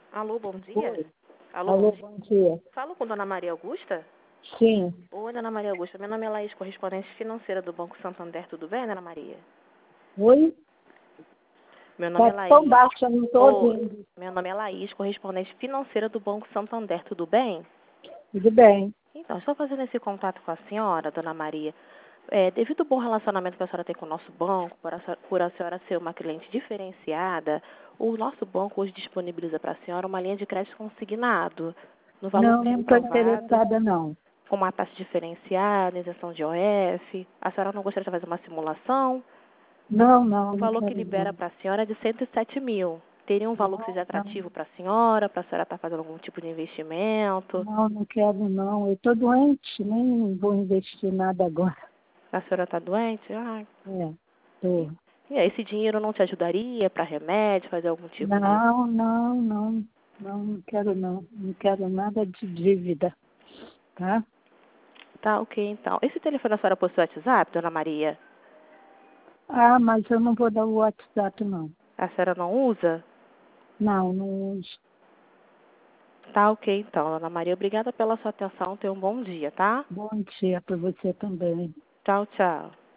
Alô, bom dia. Oi. Alô, bom Alô, dia. bom dia. Falo com Dona Maria Augusta? Sim. Oi, Dona Maria Augusta. Meu nome é Laís, correspondente financeira do Banco Santander. Tudo bem, Dona Maria? Oi? Meu nome é Está tão Laís. baixo, eu não estou ouvindo. Meu nome é Laís, correspondente financeira do Banco Santander. Tudo bem? Tudo bem. Então, estou fazendo esse contato com a senhora, Dona Maria. Devido ao bom relacionamento que a senhora tem com o nosso banco, por a senhora ser uma cliente diferenciada, o nosso banco hoje disponibiliza para a senhora uma linha de crédito consignado, no valor Não estou reprovado, interessada, não. com uma taxa diferenciada, isenção de OF. A senhora não gostaria de fazer uma simulação? Não, O não valor que quero, libera não. para a senhora é de 107 mil. Teria um valor que seja Não, atrativo para a senhora estar fazendo algum tipo de investimento? não quero, não. Eu estou doente, nem vou investir nada agora. A senhora está doente? Ai. Estou. E aí, esse dinheiro não te ajudaria para remédio, fazer algum tipo de... Não quero, não. Não quero nada de dívida, tá? Tá, ok, então. Esse telefone a senhora possui WhatsApp, Dona Maria? Ah, mas eu não vou dar o WhatsApp, não. A senhora não usa? Não uso. Tá, ok, então. Dona Maria, obrigada pela sua atenção. Tenha um bom dia, tá? Bom dia para você também. Tchau, tchau.